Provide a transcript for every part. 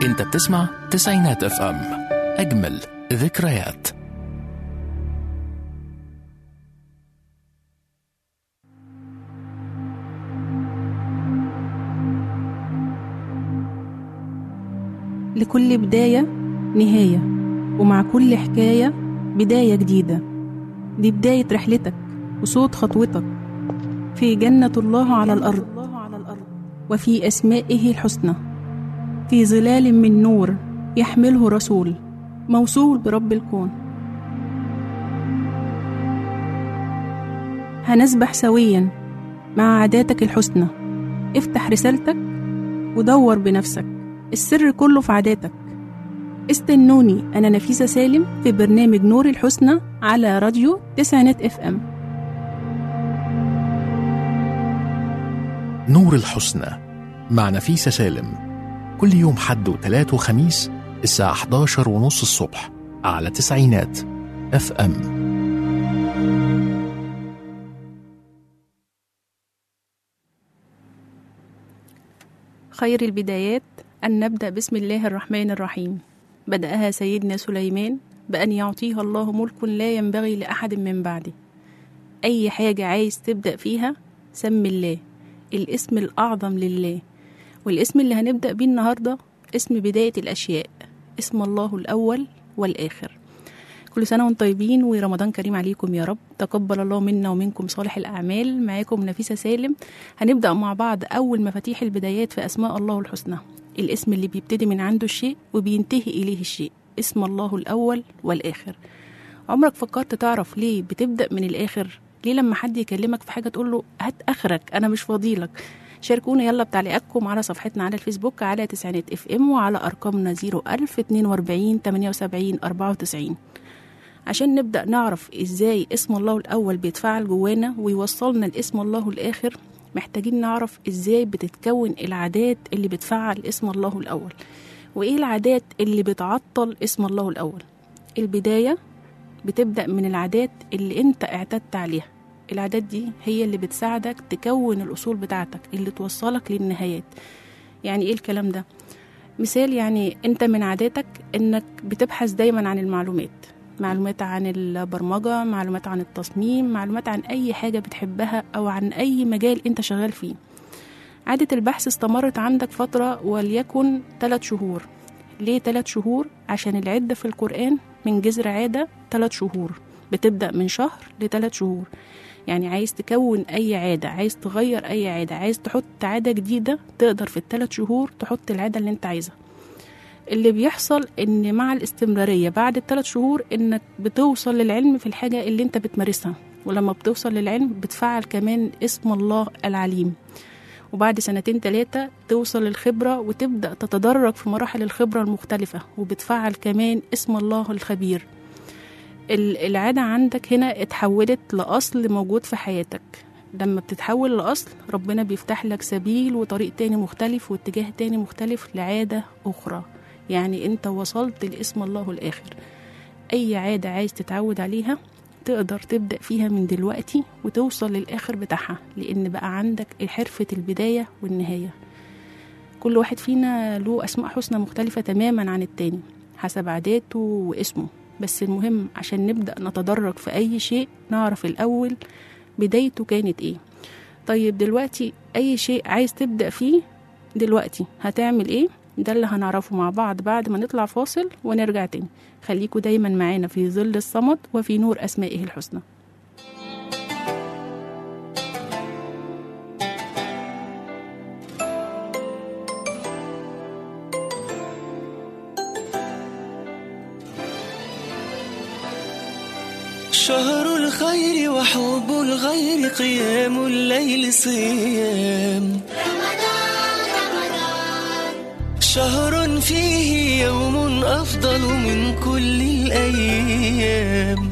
انت بتسمع تسعينات اف ام، اجمل ذكريات. لكل بداية نهاية، ومع كل حكاية بداية جديدة. دي بداية رحلتك وصوت خطوتك في جنة الله على الأرض، وفي أسمائه الحسنى، في ظلال من نور يحمله رسول موصول برب الكون. هنسبح سويا مع عاداتك الحسنى. افتح رسالتك ودور بنفسك، السر كله في عاداتك. استنوني، أنا نفيسة سالم في برنامج نور الحسنى على راديو تسعينات اف ام. نور الحسنى مع نفيسة سالم، كل يوم حد وثلاث وخميس الساعة 11:30 الصبح على تسعينات اف ام. خير البدايات أن نبدأ بسم الله الرحمن الرحيم. بدأها سيدنا سليمان بأن يعطيها الله ملك لا ينبغي لأحد من بعده. أي حاجة عايز تبدأ فيها سم الله، الاسم الأعظم لله. والاسم اللي هنبدأ بيه النهاردة اسم بداية الأشياء، اسم الله الأول والآخر. كل سنة وانتم طيبين ورمضان كريم عليكم يا رب. تقبل الله منا ومنكم صالح الأعمال. معاكم نفيسة سالم. هنبدأ مع بعض أول مفاتيح البدايات في أسماء الله الحسنى، الاسم اللي بيبتدي من عنده الشيء وبينتهي إليه الشيء، اسم الله الأول والآخر. عمرك فكرت تعرف ليه بتبدأ من الآخر؟ ليه لما حد يكلمك في حاجة تقول له هات آخرك، أنا مش فاضيلك؟ شاركونا يلا بتعليقاتكم على صفحتنا على الفيسبوك على تسعينات اف ام، وعلى أرقامنا 01000 42 78 94 عشان نبدأ نعرف إزاي اسم الله الأول بيتفعل جوانا ويوصلنا لاسم الله الآخر. محتاجين نعرف إزاي بتتكون العادات اللي بتفعل اسم الله الأول، وإيه العادات اللي بتعطل اسم الله الأول. البداية بتبدأ من العادات اللي انت اعتدت عليها. العادات دي هي اللي بتساعدك تكون الأصول بتاعتك اللي توصلك للنهايات. يعني إيه الكلام ده؟ مثال، يعني انت من عاداتك انك بتبحث دايما عن المعلومات، معلومات عن البرمجة، معلومات عن التصميم، معلومات عن أي حاجة بتحبها أو عن أي مجال أنت شغال فيه. عادة البحث استمرت عندك فترة وليكن 3 شهور. ليه 3 شهور؟ عشان العدة في القرآن من جذر عادة 3 شهور، بتبدأ من شهر ل3 شهور. يعني عايز تكون أي عادة، عايز تغير أي عادة، عايز تحط عادة جديدة، تقدر في ال3 شهور تحط العادة اللي أنت عايزها. اللي بيحصل ان مع الاستمرارية بعد ال3 شهور انك بتوصل للعلم في الحاجة اللي انت بتمارسها، ولما بتوصل للعلم بتفعل كمان اسم الله العليم. وبعد 2-3 توصل للخبرة وتبدأ تتدرج في مراحل الخبرة المختلفة، وبتفعل كمان اسم الله الخبير. العادة عندك هنا اتحولت لأصل موجود في حياتك. لما بتتحول لأصل ربنا بيفتح لك سبيل وطريق تاني مختلف واتجاه تاني مختلف لعادة أخرى. يعني انت وصلت لاسم الله الآخر. أي عادة عايز تتعود عليها تقدر تبدأ فيها من دلوقتي وتوصل للآخر بتاعها، لأن بقى عندك حرفة البداية والنهاية. كل واحد فينا له أسماء حسنى مختلفة تماما عن التاني حسب عاداته واسمه. بس المهم عشان نبدأ نتدرج في أي شيء نعرف الأول بدايته كانت إيه. طيب دلوقتي أي شيء عايز تبدأ فيه دلوقتي هتعمل إيه؟ ده اللي هنعرفه مع بعض بعد ما نطلع فاصل ونرجع تاني. خليكوا دايما معانا في ظل الصمد وفي نور أسمائه الحسنى. شهر الخير وحب الغير، قيام الليل صيام شهر فيه يوم أفضل من كل الأيام.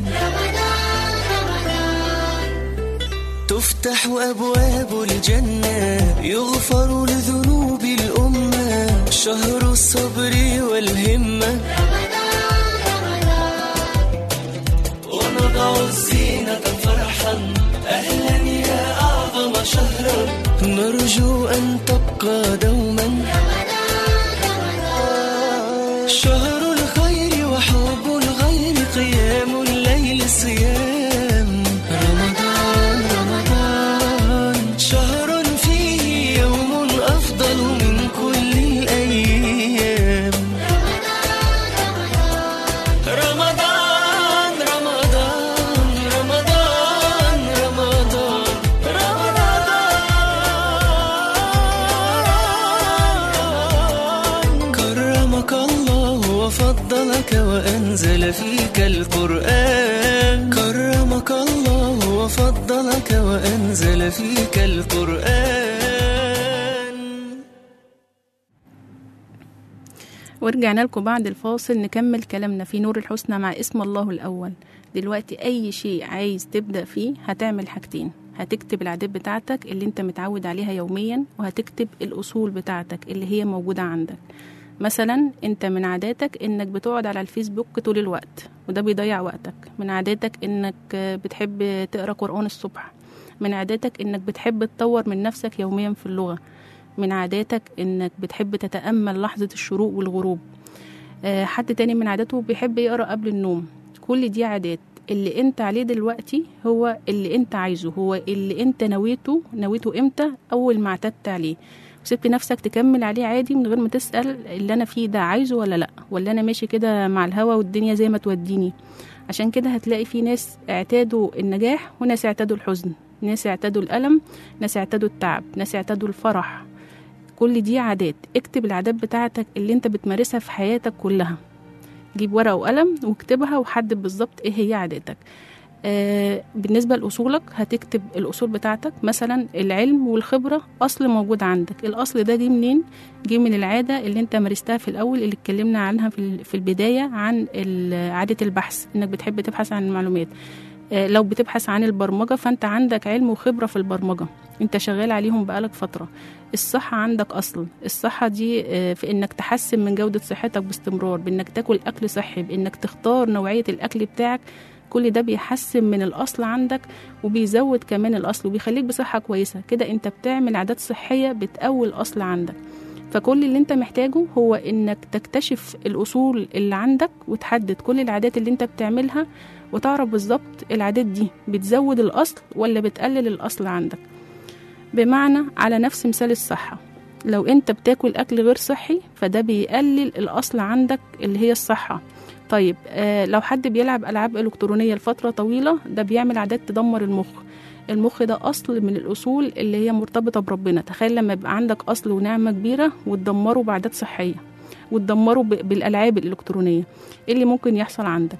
تفتح أبواب الجنة، يغفر لذنوب الأمة، شهر الصبر والهمة. ونضع الزينة فرحا، أهلا يا أعظم شهرا، نرجو أن تبقى دوما. شهر الخير وحب الغير قيام الليل صيام رمضان رمضان شهر فيه يوم أفضل من كل الأيام رمضان رمضان رمضان رمضان رمضان كرمك الله وفضلك وأنزل فيك القرآن كرمك الله وفضلك وأنزل فيك القرآن. ورجعنا لكم بعد الفاصل نكمل كلامنا في نور الحسنى مع اسم الله الأول. دلوقتي أي شيء عايز تبدأ فيه هتعمل حاجتين، هتكتب العادات بتاعتك اللي انت متعود عليها يوميا، وهتكتب الأصول بتاعتك اللي هي موجودة عندك. مثلا انت من عاداتك انك بتقعد على الفيسبوك طول الوقت وده بيضيع وقتك، من عاداتك انك بتحب تقرأ قرآن الصبح، من عاداتك انك بتحب تطور من نفسك يوميا في اللغة، من عاداتك انك بتحب تتأمل لحظة الشروق والغروب. حد تاني من عاداته بيحب يقرأ قبل النوم. كل دي عادات اللي انت عليه دلوقتي هو اللي انت عايزه، هو اللي انت نويته امتى؟ اول ما اعتدت عليه وسبت نفسك تكمل عليه عادي من غير ما تسأل اللي انا فيه ده عايزه ولا لا، ولا انا ماشي كده مع الهوا والدنيا زي ما توديني. عشان كده هتلاقي في ناس اعتادوا النجاح وناس اعتادوا الحزن، ناس اعتادوا الألم، ناس اعتادوا التعب، ناس اعتادوا الفرح. كل دي عادات. اكتب العادات بتاعتك اللي انت بتمارسها في حياتك كلها، جيب ورقة وقلم واكتبها وحدد بالظبط ايه هي عاداتك. بالنسبة لأصولك هتكتب الأصول بتاعتك. مثلا العلم والخبرة أصل موجود عندك، الأصل ده جه منين؟ جه من العادة اللي انت مارستها في الأول اللي اتكلمنا عنها في البداية، عن عادة البحث، انك بتحب تبحث عن المعلومات. لو بتبحث عن البرمجة فانت عندك علم وخبرة في البرمجة، انت شغال عليهم بقالك فترة. الصحة عندك أصل، الصحة دي في انك تحسن من جودة صحتك باستمرار، بانك تاكل أكل صحي، بانك تختار نوعية الأكل بتاعك. كل ده بيحسن من الأصل عندك وبيزود كمان الأصل وبيخليك بصحة كويسة. كده انت بتعمل عادات صحية بتقوي الأصل عندك. فكل اللي انت محتاجه هو انك تكتشف الأصول اللي عندك وتحدد كل العادات اللي انت بتعملها، وتعرف بالظبط العادات دي بتزود الأصل ولا بتقلل الأصل عندك. بمعنى على نفس مثال الصحة، لو انت بتاكل أكل غير صحي فده بيقلل الأصل عندك اللي هي الصحة. طيب لو حد بيلعب ألعاب إلكترونية لفترة طويلة ده بيعمل عادات تدمر المخ. المخ ده أصل من الأصول اللي هي مرتبطة بربنا. تخيل لما يبقى عندك أصل ونعمة كبيرة وتدمره بعادات صحية وتدمره بالألعاب الإلكترونية، إيه اللي ممكن يحصل عندك؟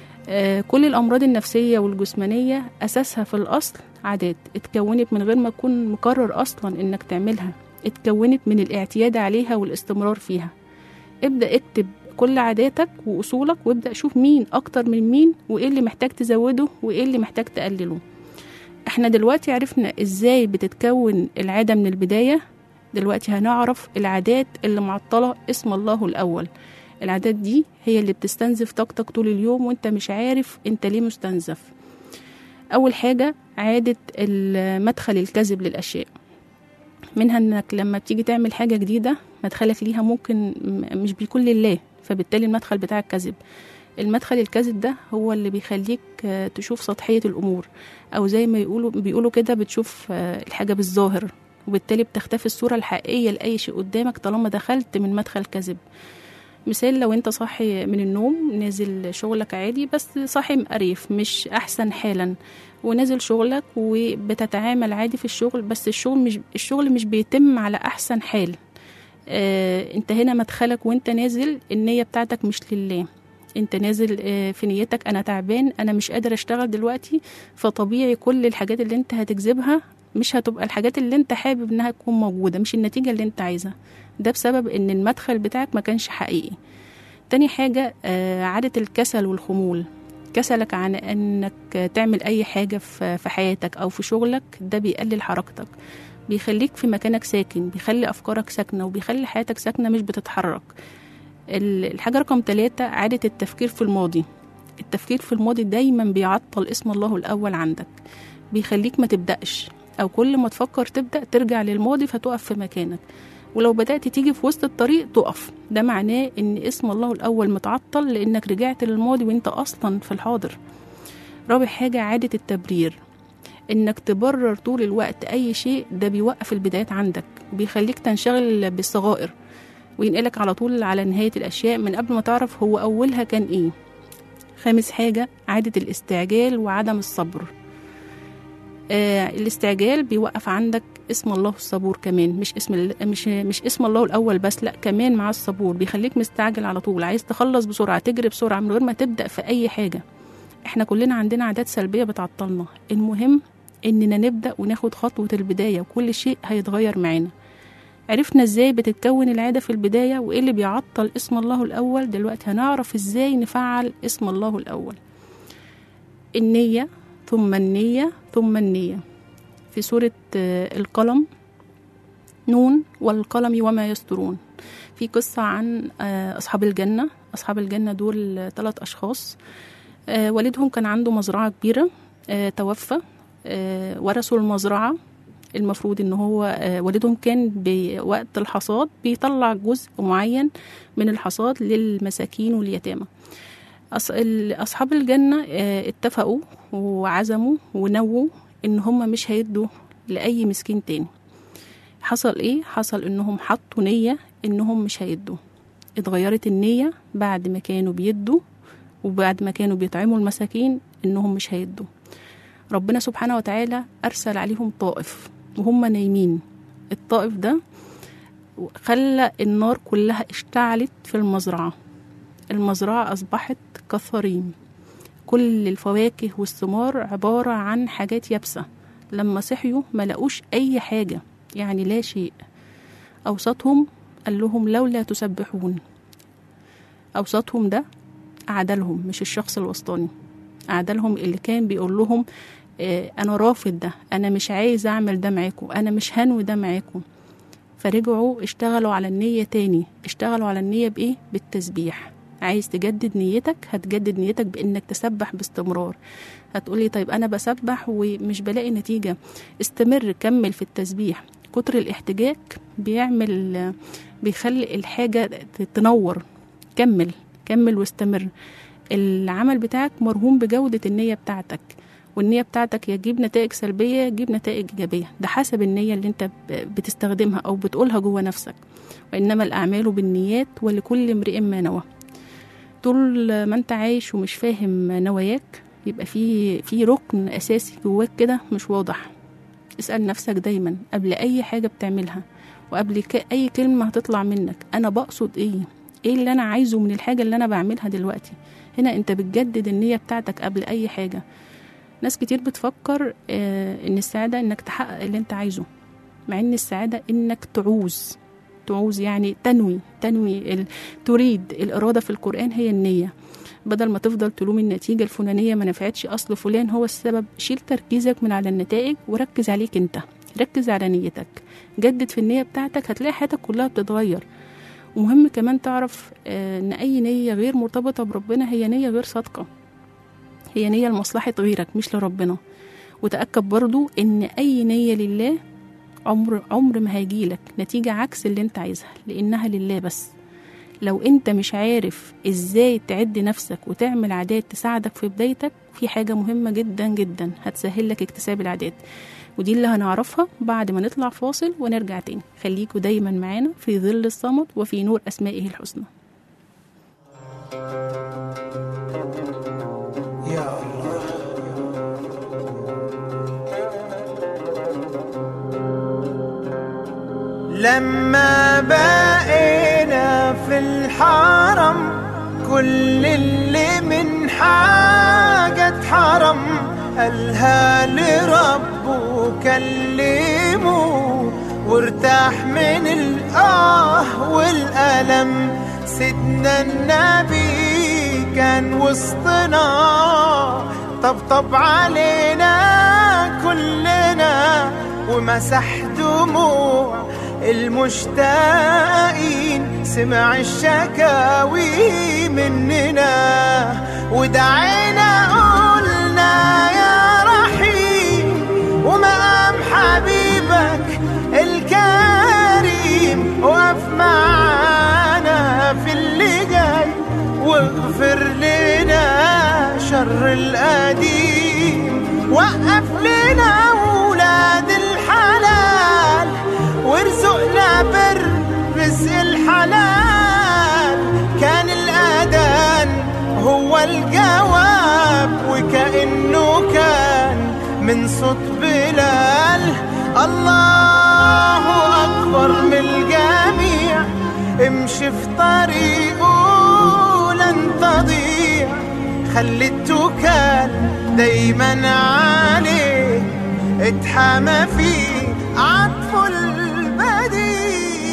كل الأمراض النفسية والجسمانية أساسها في الأصل عادات اتكونت من غير ما تكون مقرر أصلا إنك تعملها، اتكونت من الاعتياد عليها والاستمرار فيها. ابدأ اكتب كل عاداتك وأصولك وابدأ شوف مين أكتر من مين وإيه اللي محتاج تزوده وإيه اللي محتاج تقلله. احنا دلوقتي عرفنا إزاي بتتكون العادة من البداية. دلوقتي هنعرف العادات اللي معطلة اسم الله الأول. العادات دي هي اللي بتستنزف طاقتك طول اليوم وانت مش عارف انت ليه مستنزف. أول حاجة عادة المدخل الكذب للأشياء. منها انك لما بتيجي تعمل حاجة جديدة مدخلك ليها ممكن مش بيكون لله، فبالتالي المدخل بتاعك كذب. المدخل الكذب ده هو اللي بيخليك تشوف سطحية الأمور، أو زي ما بيقولوا كده بتشوف الحاجة بالظاهر، وبالتالي بتختفي الصورة الحقيقية لأي شيء قدامك طالما دخلت من مدخل كذب. مثال، لو انت صاحي من النوم نازل شغلك عادي بس صاحي مقريف مش أحسن حالا، ونازل شغلك وبتتعامل عادي في الشغل، بس الشغل مش بيتم على أحسن حال. انت هنا مدخلك وانت نازل النية بتاعتك مش لله. انت نازل في نيتك انا تعبان، انا مش قادر اشتغل دلوقتي، فطبيعي كل الحاجات اللي انت هتجذبها مش هتبقى الحاجات اللي انت حابب انها تكون موجودة، مش النتيجة اللي انت عايزها. ده بسبب ان المدخل بتاعك ما كانش حقيقي. تاني حاجة عادة الكسل والخمول. كسلك عن انك تعمل اي حاجة في حياتك او في شغلك ده بيقلل حركتك، بيخليك في مكانك ساكن، بيخلي افكارك ساكنة وبيخلي حياتك ساكنة مش بتتحرك. الحاجة رقم 3 عادة التفكير في الماضي. التفكير في الماضي دايما بيعطل اسم الله الأول عندك، بيخليك ما تبدأش، أو كل ما تفكر تبدأ ترجع للماضي فتقف في مكانك. ولو بدأت تيجي في وسط الطريق تقف، ده معناه إن اسم الله الأول متعطل لأنك رجعت للماضي وإنت أصلا في الحاضر. رابع حاجة عادة التبرير، إنك تبرر طول الوقت أي شيء، ده بيوقف البدايات عندك وبيخليك تنشغل بالصغائر وينقلك على طول على نهاية الأشياء من قبل ما تعرف هو أولها كان إيه. خامس حاجة عادة الاستعجال وعدم الصبر. الاستعجال بيوقف عندك اسم الله الصبور كمان، مش اسم الله الأول بس، لا كمان مع الصبور بيخليك مستعجل على طول، عايز تخلص بسرعة، تجري بسرعة من غير ما تبدأ في أي حاجة. احنا كلنا عندنا عادات سلبية بتعطلنا، المهم إننا نبدأ وناخد خطوة البداية وكل شيء هيتغير معانا. عرفنا ازاي بتتكون العادة في البداية وايه اللي بيعطل اسم الله الأول، دلوقتي هنعرف ازاي نفعل اسم الله الأول. النية ثم النية ثم النية. في سورة القلم، نون والقلم وما يسطرون، في قصة عن أصحاب الجنة. أصحاب الجنة دول 3 أشخاص، والدهم كان عنده مزرعة كبيرة، توفى، ورثوا المزرعة. المفروض ان هو والدهم كان بوقت الحصاد بيطلع جزء معين من الحصاد للمساكين واليتامى. أصحاب الجنة اتفقوا وعزموا ونووا إن هم مش هيدوا لأي مسكين تاني. حصل إيه؟ حصل إنهم حطوا نية إنهم مش هيدوا. اتغيرت النية بعد ما كانوا بيدوا وبعد ما كانوا بيطعموا المساكين إنهم مش هيدوا. ربنا سبحانه وتعالى أرسل عليهم طائف وهم نايمين. الطائف ده خلى النار كلها اشتعلت في المزرعة. المزرعة أصبحت كالثريم، كل الفواكه والثمار عبارة عن حاجات يابسة. لما صحيوا ما لقوش أي حاجة، يعني لا شيء. أوسطهم قال لهم لولا تسبحون. أوسطهم ده أعدلهم، مش الشخص الوسطاني، أعدلهم اللي كان بيقول لهم أنا رافض ده، أنا مش عايز أعمل ده معاكم، أنا مش هنوي ده معاكم. فرجعوا اشتغلوا على النية تاني. اشتغلوا على النية بإيه؟ بالتسبيح. عايز تجدد نيتك، هتجدد نيتك بإنك تسبح باستمرار. هتقولي طيب أنا بسبح ومش بلاقي نتيجة. استمر، كمل في التسبيح. كتر الاحتجاج بيخلي الحاجة تنور. كمل واستمر. العمل بتاعك مرهون بجودة النية بتاعتك، والنية بتاعتك يجيب نتائج سلبية يجيب نتائج إيجابية، ده حسب النية اللي انت بتستخدمها أو بتقولها جوه نفسك. وإنما الأعمال بالنيات ولكل امرئ ما نوى. طول ما انت عايش ومش فاهم نواياك يبقى في ركن أساسي جواك كده مش واضح. اسأل نفسك دايما قبل أي حاجة بتعملها وقبل أي كلمة هتطلع منك، أنا بقصد إيه اللي أنا عايزه من الحاجة اللي أنا بعملها دلوقتي. هنا انت بتجدد النية بتاعتك قبل أي حاجة. ناس كتير بتفكر إن السعادة إنك تحقق اللي انت عايزه، مع إن السعادة إنك تعوز يعني تنوي تريد. الإرادة في القرآن هي النية. بدل ما تفضل تلوم النتيجة الفلانية ما نفعتش، أصل فلان هو السبب، شيل تركيزك من على النتائج وركز عليك انت، ركز على نيتك، جدد في النية بتاعتك، هتلاقي حياتك كلها بتتغير. ومهم كمان تعرف إن أي نية غير مرتبطة بربنا هي نية غير صادقة، هي نية لمصلحة غيرك مش لربنا. وتأكد برضو إن أي نية لله عمر ما هيجيلك نتيجة عكس اللي انت عايزها، لأنها لله بس. لو انت مش عارف ازاي تعد نفسك وتعمل عادات تساعدك في بدايتك، في حاجة مهمة جدا جدا هتسهل لك اكتساب العادات، ودي اللي هنعرفها بعد ما نطلع فاصل ونرجع تاني. خليكوا دايما معانا في ظل الصمت وفي نور أسمائه الحسنى. يا الله. لما بقينا في الحرم كل اللي من حاجة حرم قالها لربه كلمه وارتاح من والألم. سيدنا النبي كان وسطنا طبطب علينا كلنا ومسح دموع المشتاقين، سمع الشكاوي مننا ودعينا قلنا يا رحيم ومقام حبيبك الكريم وهب لنا أولاد الحلال وارزقنا بالرزق الحلال. كان الأذان هو الجواب وكأنه كان من صوت بلال. الله أكبر من الجميع، امشي في طريقه لن تضيع، خلي التوكال دايما عليه، اتحامى فيه عطف البديع.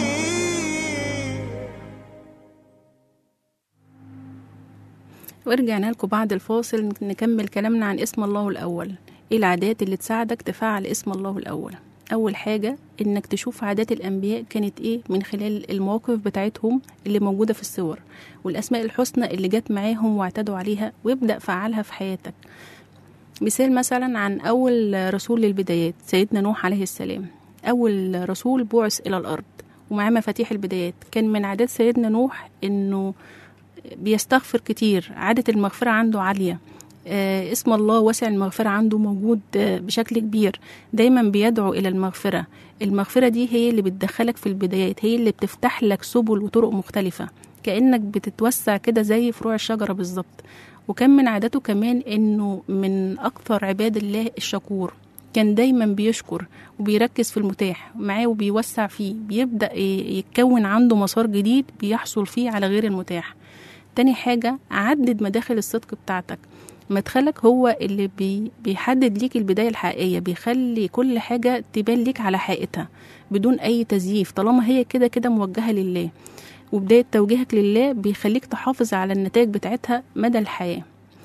ورجعنا لكم بعد الفاصل نكمل كلامنا عن اسم الله الأول. ايه العادات اللي تساعدك تفعل اسم الله الأول؟ أول حاجة إنك تشوف عادات الأنبياء كانت إيه من خلال المواقف بتاعتهم اللي موجودة في الصور، والأسماء الحسنى اللي جت معاهم واعتدوا عليها، وابدأ فعلها في حياتك. مثال مثلا عن أول رسول للبدايات سيدنا نوح عليه السلام، أول رسول بعث إلى الأرض ومعاه مفاتيح البدايات. كان من عادات سيدنا نوح إنه بيستغفر كتير، عادة المغفرة عنده عالية، اسم الله واسع المغفرة عنده موجود بشكل كبير، دايما بيدعو إلى المغفرة. المغفرة دي هي اللي بتدخلك في البدايات، هي اللي بتفتح لك سبل وطرق مختلفة، كأنك بتتوسع كده زي فروع الشجرة بالظبط. وكان من عادته كمان إنه من أكثر عباد الله الشكور، كان دايما بيشكر وبيركز في المتاح معاه وبيوسع فيه، بيبدأ يتكون عنده مسار جديد بيحصل فيه على غير المتاح. تاني حاجة، عدد مداخل الصدق بتاعتك. مدخلك هو اللي بيحدد ليك البداية الحقيقية، بيخلي كل حاجة تبان ليك على حقيقتها بدون أي تزييف، طالما هي كده كده موجهة لله. وبداية توجيهك لله بيخليك تحافظ على النتائج بتاعتها مدى الحياة.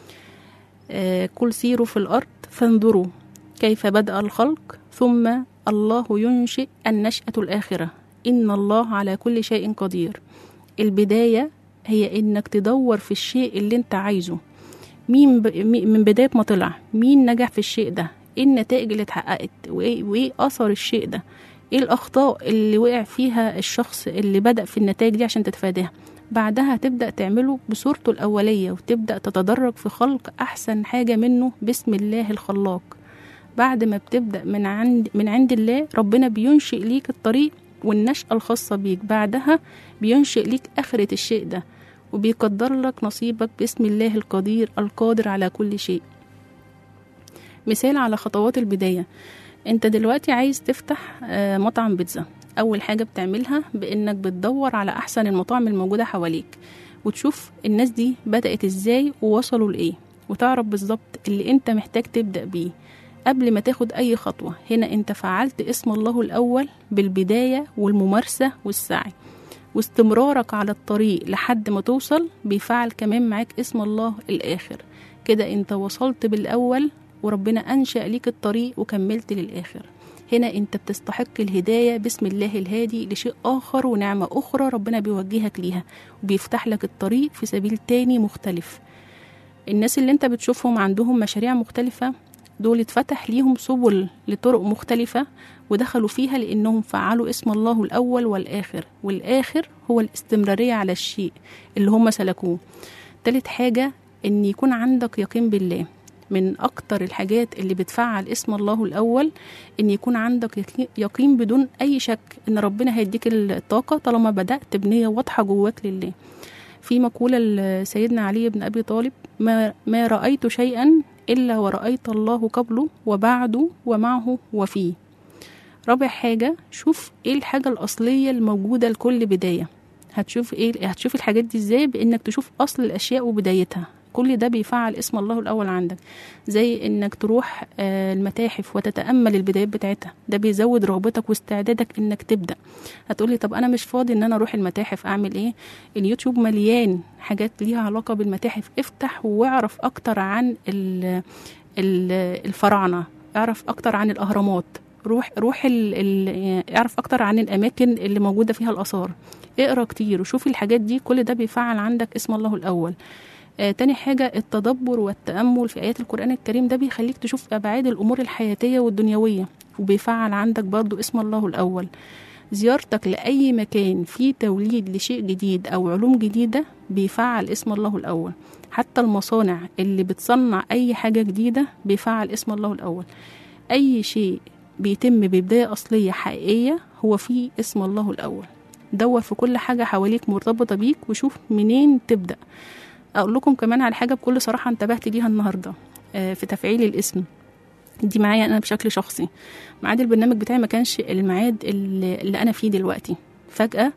قل سيروا في الأرض فانظروا كيف بدأ الخلق ثم الله ينشئ النشأة الآخرة إن الله على كل شيء قدير. البداية هي إنك تدور في الشيء اللي انت عايزه، من بداية ما طلع مين نجح في الشيء ده، ايه النتائج اللي اتحققت، وايه أثر الشيء ده، ايه الأخطاء اللي وقع فيها الشخص اللي بدأ في النتائج دي عشان تتفاداها. بعدها تبدأ تعمله بصورته الأولية وتبدأ تتدرج في خلق أحسن حاجة منه بسم الله الخلاق. بعد ما بتبدأ من عند الله، ربنا بينشئ ليك الطريق والنشأة الخاصة بيك، بعدها بينشئ ليك آخرة الشيء ده وبيقدر لك نصيبك باسم الله القدير القادر على كل شيء. مثال على خطوات البداية، انت دلوقتي عايز تفتح مطعم بيتزا. أول حاجة بتعملها بإنك بتدور على أحسن المطاعم الموجودة حواليك وتشوف الناس دي بدأت إزاي ووصلوا لإيه، وتعرف بالظبط اللي انت محتاج تبدأ بيه قبل ما تاخد أي خطوة. هنا انت فعلت اسم الله الأول بالبداية والممارسة والسعي، واستمرارك على الطريق لحد ما توصل بيفعل كمان معاك اسم الله الآخر. كده انت وصلت بالأول وربنا أنشأ ليك الطريق وكملت للآخر. هنا انت بتستحق الهداية باسم الله الهادي لشيء آخر ونعمة أخرى ربنا بيوجهك ليها وبيفتح لك الطريق في سبيل تاني مختلف. الناس اللي انت بتشوفهم عندهم مشاريع مختلفة، دول اتفتح ليهم سبل لطرق مختلفة ودخلوا فيها لأنهم فعلوا اسم الله الأول والآخر، والآخر هو الاستمرارية على الشيء اللي هم سلكوه. تالت حاجة إن يكون عندك يقين بالله. من أكتر الحاجات اللي بتفعل اسم الله الأول إن يكون عندك يقين بدون أي شك إن ربنا هيديك الطاقة طالما بدأت بنية واضحة جواك لله. في مقولة لسيدنا علي بن أبي طالب، ما رأيت شيئا إلا ورأيت الله قبله وبعده ومعه وفيه. رابع حاجة، شوف ايه الحاجة الأصلية الموجودة لكل بداية. هتشوف الحاجات دي ازاي؟ بإنك تشوف أصل الأشياء وبدايتها. كل ده بيفعل اسم الله الأول عندك، زي إنك تروح المتاحف وتتأمل البدايات بتاعتها، ده بيزود رغبتك واستعدادك إنك تبدأ. هتقولي طب أنا مش فاضي إن أنا أروح المتاحف، أعمل إيه؟ اليوتيوب مليان حاجات ليها علاقة بالمتاحف. افتح واعرف أكتر عن الفراعنة، اعرف أكتر عن الأهرامات، روح اعرف أكتر عن الأماكن اللي موجودة فيها الآثار، اقرأ كتير وشوف الحاجات دي. كل ده بيفعل عندك اسم الله الأول. تاني حاجة، التدبر والتأمل في آيات القرآن الكريم، ده بيخليك تشوف أبعاد الأمور الحياتية والدنيوية وبيفعل عندك برضو اسم الله الأول. زيارتك لأي مكان فيه توليد لشيء جديد أو علوم جديدة بيفعل اسم الله الأول. حتى المصانع اللي بتصنع أي حاجة جديدة بيفعل اسم الله الأول. أي شيء بيتم ببداية أصلية حقيقية هو فيه اسم الله الأول. دور في كل حاجة حواليك مرتبطة بيك وشوف منين تبدأ. أقول لكم كمان على حاجة بكل صراحة انتبهت ليها النهاردة في تفعيل الاسم دي معايا أنا بشكل شخصي. ميعاد البرنامج بتاعي ما كانش الميعاد اللي أنا فيه دلوقتي. فجأة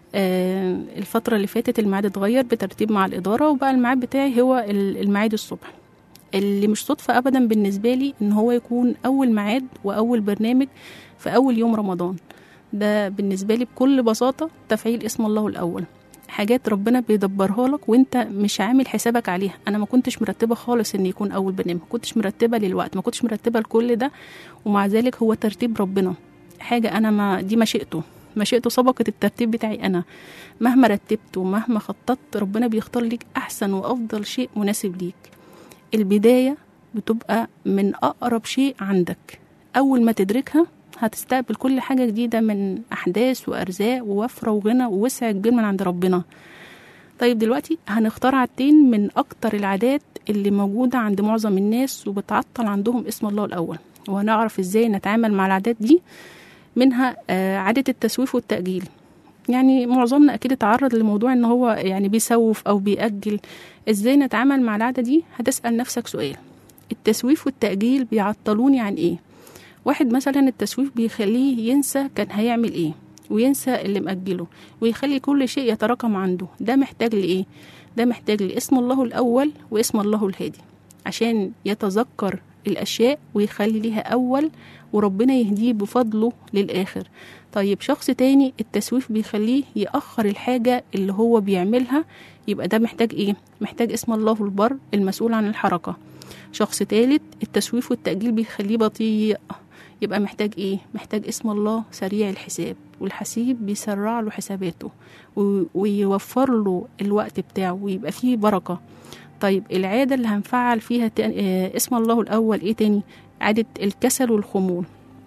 الفترة اللي فاتت الميعاد اتغير بترتيب مع الإدارة، وبقى الميعاد بتاعي هو الميعاد الصبح، اللي مش صدفة أبدا بالنسبة لي إن هو يكون أول ميعاد وأول برنامج في أول يوم رمضان. ده بالنسبة لي بكل بساطة تفعيل اسم الله الأول. حاجات ربنا بيدبرها لك وانت مش عامل حسابك عليها. انا ما كنتش مرتبة خالص ان يكون اول برنامج، ما كنتش مرتبة للوقت، ما كنتش مرتبة لكل ده، ومع ذلك هو ترتيب ربنا. حاجة انا ما دي مشيئته سبقت الترتيب بتاعي. انا مهما رتبت ومهما خططت ربنا بيختار ليك احسن وافضل شيء مناسب ليك. البداية بتبقى من اقرب شيء عندك، اول ما تدركها هتستقبل كل حاجة جديدة من أحداث وأرزاق ووفرة وغنى ووسع كبير من عند ربنا. طيب دلوقتي هنختار عادتين من أكتر العادات اللي موجودة عند معظم الناس وبتعطل عندهم اسم الله الأول، وهنعرف إزاي نتعامل مع العادات دي. منها عادة التسويف والتأجيل. يعني معظمنا أكيد اتعرض لموضوع إن هو يعني بيسوف أو بيأجل. إزاي نتعامل مع العادة دي؟ هتسأل نفسك سؤال: التسويف والتأجيل بيعطلوني عن إيه؟ واحد مثلا التسويف بيخليه ينسى كان هيعمل ايه، وينسى اللي مأجله، ويخلي كل شيء يتراكم عنده. ده محتاج لإيه؟ ده محتاج لاسم الله الأول واسم الله الهادي عشان يتذكر الأشياء ويخلي ليها أول، وربنا يهديه بفضله للآخر. طيب شخص تاني التسويف بيخليه يأخر الحاجة اللي هو بيعملها، يبقى ده محتاج ايه؟ محتاج اسم الله البر المسؤول عن الحركة. شخص تالت التسويف والتأجيل بيخليه بطيء، يبقى محتاج ايه؟ محتاج اسم الله سريع الحساب، والحسيب بيسرع له حساباته ويوفر له الوقت بتاعه ويبقى فيه بركة. طيب العادة اللي هنفعل فيها اسم الله الأول ايه تاني؟ عادة الكسل والخمول.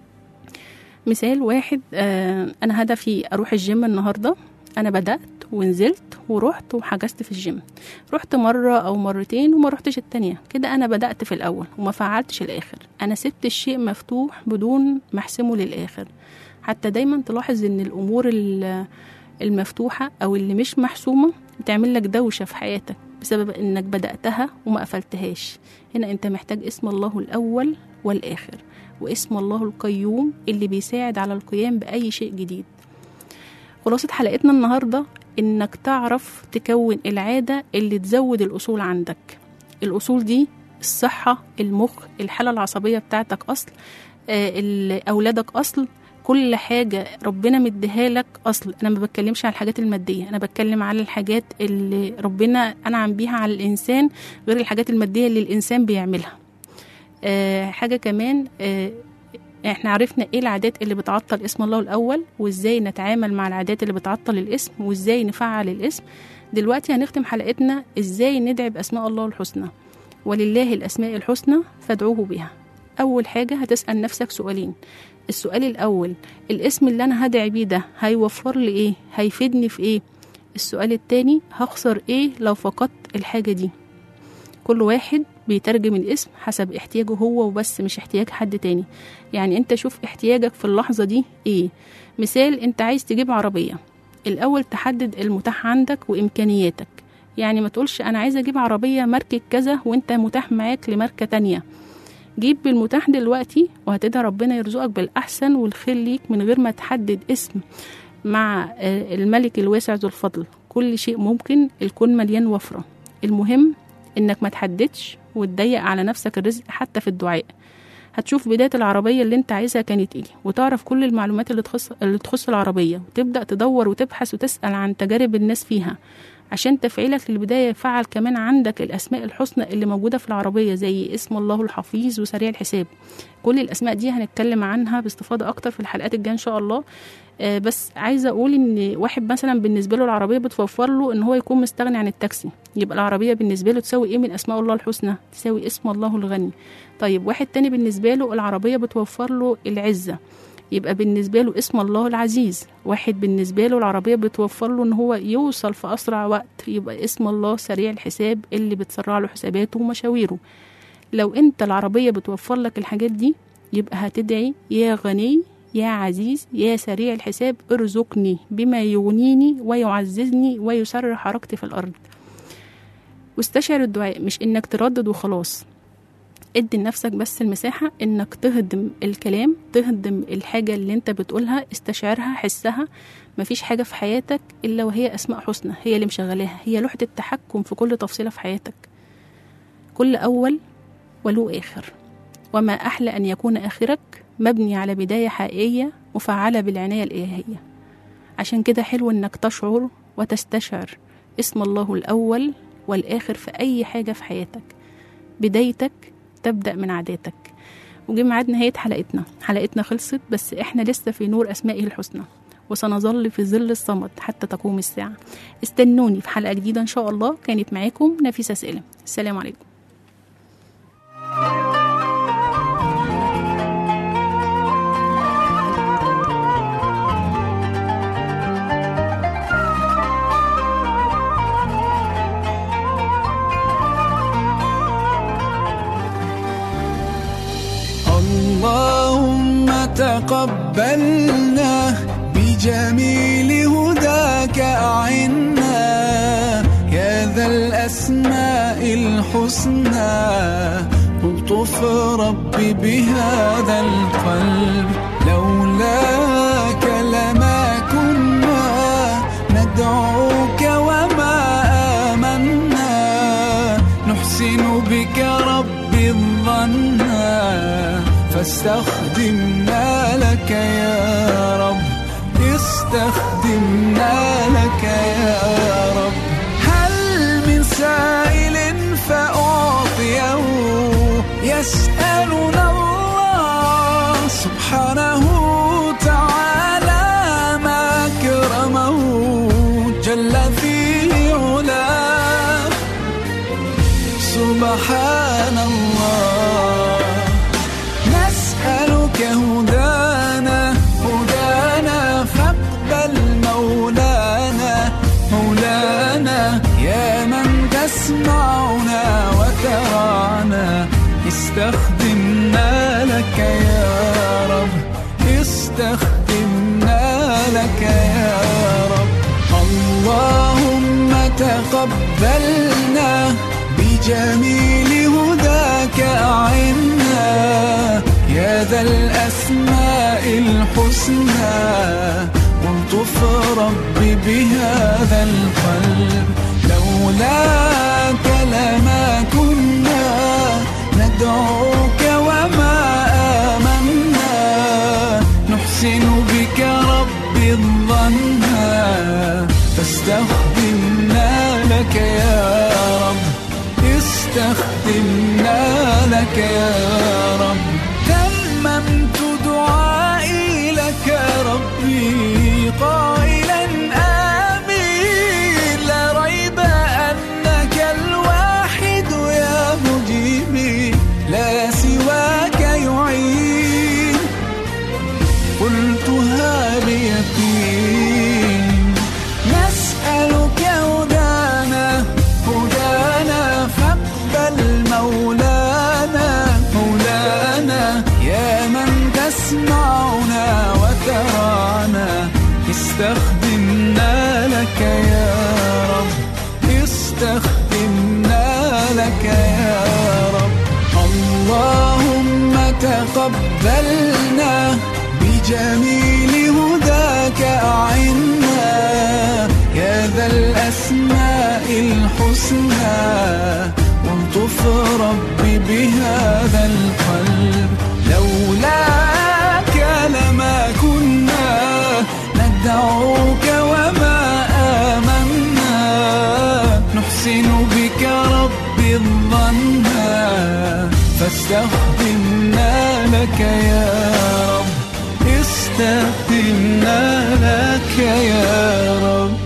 مثال واحد، أنا هدفي أروح الجيم النهاردة. أنا بدأت ونزلت ورحت وحجزت في الجيم، رحت مرة أو مرتين وما رحتش التانية. كده أنا بدأت في الأول وما فعلتش الآخر. أنا سبت الشيء مفتوح بدون ما أحسمه للآخر. حتى دايما تلاحظ إن الأمور المفتوحة أو اللي مش محسومة بتعمل لك دوشة في حياتك بسبب إنك بدأتها وما قفلتهاش. هنا أنت محتاج اسم الله الأول والآخر، واسم الله القيوم اللي بيساعد على القيام بأي شيء جديد. خلاصة حلقتنا النهاردة إنك تعرف تكون العادة اللي تزود الأصول عندك. الأصول دي الصحة، المخ، الحالة العصبية بتاعتك أصل، أولادك أصل، كل حاجة ربنا مديها لك أصل. أنا ما بتكلمش على الحاجات المادية، أنا بتكلم على الحاجات اللي ربنا أنعم بيها على الإنسان غير الحاجات المادية اللي الإنسان بيعملها. حاجة كمان، احنا عرفنا ايه العادات اللي بتعطل اسم الله الأول، وازاي نتعامل مع العادات اللي بتعطل الاسم، وازاي نفعل الاسم. دلوقتي هنختم حلقتنا ازاي ندعي بأسماء الله الحسنى. ولله الأسماء الحسنى فادعوه بها. أول حاجة هتسأل نفسك سؤالين. السؤال الأول: الاسم اللي أنا هدعي بيه ده هيوفر لي ايه؟ هيفيدني في ايه؟ السؤال التاني: هخسر ايه لو فقدت الحاجة دي؟ كل واحد بيترجم الاسم حسب احتياجه هو وبس، مش احتياج حد تاني. يعني انت شوف احتياجك في اللحظة دي ايه. مثال، انت عايز تجيب عربية، الأول تحدد المتاح عندك وإمكانياتك. يعني ما تقولش أنا عايز أجيب عربية ماركة كذا وانت متاح معاك لماركة تانية. جيب بالمتاح دلوقتي وهتدعي ربنا يرزقك بالأحسن والخير ليك من غير ما تحدد اسم. مع الملك الواسع ذو الفضل كل شيء ممكن، الكون مليان وفرة. المهم انك ما تحددش وتضيق على نفسك الرزق حتى في الدعاء. هتشوف بداية العربية اللي انت عايزها كانت ايه، وتعرف كل المعلومات اللي تخص العربية، وتبدأ تدور وتبحث وتسأل عن تجارب الناس فيها عشان تفعيلك للبداية يفعل كمان عندك الأسماء الحسنى اللي موجودة في العربية، زي اسم الله الحفيظ وسريع الحساب. كل الأسماء دي هنتكلم عنها باستفاضة أكتر في الحلقات الجاية إن شاء الله. بس عايزة أقول إن واحد مثلا بالنسبة له العربية بتوفر له إن هو يكون مستغني عن التاكسي، يبقى العربية بالنسبة له تساوي إيه من أسماء الله الحسنى؟ تساوي اسم الله الغني. طيب واحد تاني بالنسبة له العربية بتوفر له العزة، يبقى بالنسبة له اسم الله العزيز. واحد بالنسبة له العربية بتوفر له ان هو يوصل في اسرع وقت، يبقى اسم الله سريع الحساب اللي بتسرع له حساباته ومشاويره. لو انت العربية بتوفر لك الحاجات دي، يبقى هتدعي يا غني يا عزيز يا سريع الحساب ارزقني بما يغنيني ويعززني ويسرع حركتي في الارض. واستشعر الدعاء، مش انك تردد وخلاص. ادي لنفسك بس المساحة انك تهضم الكلام، تهضم الحاجة اللي انت بتقولها، استشعرها، حسها. مفيش حاجة في حياتك الا وهي اسماء حسنى، هي اللي مشغلاها، هي لوحة التحكم في كل تفصيلة في حياتك. كل اول وله اخر، وما احلى ان يكون اخرك مبني على بداية حقيقية مفعلة بالعناية الالهية. عشان كده حلو انك تشعر وتستشعر اسم الله الاول والاخر في اي حاجة في حياتك. بدايتك تبدأ من عاداتك. وجي ميعاد نهاية حلقتنا خلصت، بس احنا لسه في نور أسمائه الحسنى، وسنظل في ظل الصمد حتى تقوم الساعة. استنوني في حلقة جديدة إن شاء الله. كانت معاكم نفيسة سالم. السلام عليكم. اللهم تقبلنا بجميل هداك أعنا يا ذا الأسماء الحسنى. الطف ربي بهذا القلب، لولاك لما كنا ندعوك وما آمنا. نحسن بك ربي الظنا، فاستخدمنا لك يا رب، استخدمنا لك يا رب. هل من سائل فأعطيه، يسألنا الله سبحانه تعالى ما أكرمه جل في علاه. سبحان الله، نسألك هدانا فاقبل مولانا يا من تسمعنا وترانا. استخدمنا لك يا رب، استخدمنا لك يا رب. اللهم تقبلنا بجميل هداك أعنا يا ذا الأسماء الحسنى. والطف ربي بهذا القلب، لولاك لما كنا ندعوك وما آمنا. نحسن بك ربي الظنا، فاستخدمنا لك يا رب، استخدمنا لك يا رب. تممت دعائي لك ربي قائلا آمين. لا ريب أنك الواحد يا مجيبي، لا سواك يعين. قلتها بيقين. نسألك هدانا فاقبل مولانا يا من تسمعنا وترانا. استخدمنا لك يا رب، استخدمنا لك يا رب. اللهم تقبلنا بجميل هداك أعنا يا ذا الأسماء الحسنى. والطف ربي بهذا القلب، لولاك لما كنا ندعوك وما آمنا. نحسن بك ربي الظنا، فاستخدمنا لك يا رب، استخدمنا لك يا رب.